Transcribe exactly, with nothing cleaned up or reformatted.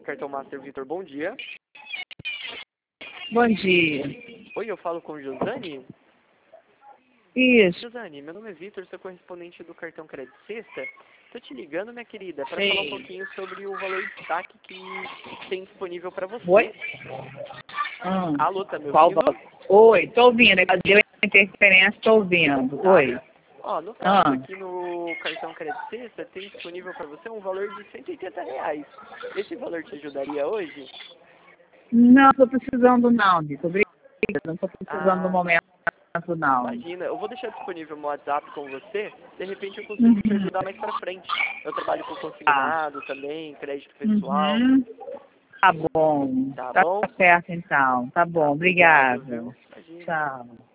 Cartão Master Vitor, bom dia. Bom dia. Oi, eu falo com Josane? Isso. Josane, meu nome é Vitor, sou correspondente do cartão Crédito Sexta. Tô te ligando, minha querida, para falar um pouquinho sobre o valor de saque que tem disponível para você. Oi? Hum. Alô, tá me Qual ouvindo? valor? Oi, tô ouvindo. Deu interferência, tô ouvindo. Tá. Oi. Ó, no caso Ah. aqui no cartão Crédito Sexta tem disponível para você um valor de cento e oitenta reais. Esse valor te ajudaria hoje? Não, tô precisando não, Vitor. Obrigada. Não tô precisando no Ah, momento, não. imagina, eu vou deixar disponível meu WhatsApp com você, de repente eu consigo te Uhum. ajudar mais pra frente. Eu trabalho com Tá. consignado também, crédito pessoal, Uhum. Tá bom. tá Tá bom? certo, então. Tá Tá, bom. obrigado, Obrigada. viu? Imagina. Tchau.